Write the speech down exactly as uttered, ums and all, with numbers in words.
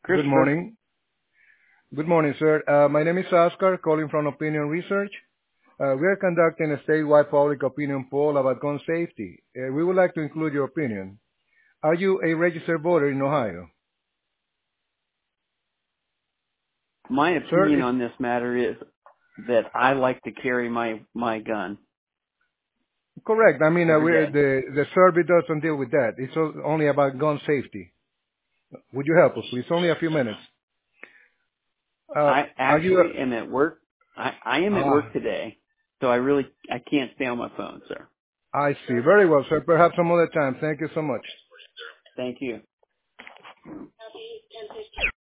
Good Christopher. morning. Good morning, sir. Uh, my name is Oscar, calling from Opinion Research. Uh, we are conducting a statewide public opinion poll about gun safety. Uh, we would like to include your opinion. Are you a registered voter in Ohio? My Sir, opinion it's on this matter is that I like to carry my, my gun correct. I mean, uh, every we're, day. the, the survey doesn't deal with that. It's o- only about gun safety. Would you help us, please? Only a few minutes. Uh, I are you, actually am at work. I, I am uh, at ah, work today, so I really, I can't stay on my phone, sir. I see. Very well, sir. Perhaps some other time. Thank you so much. Thank you.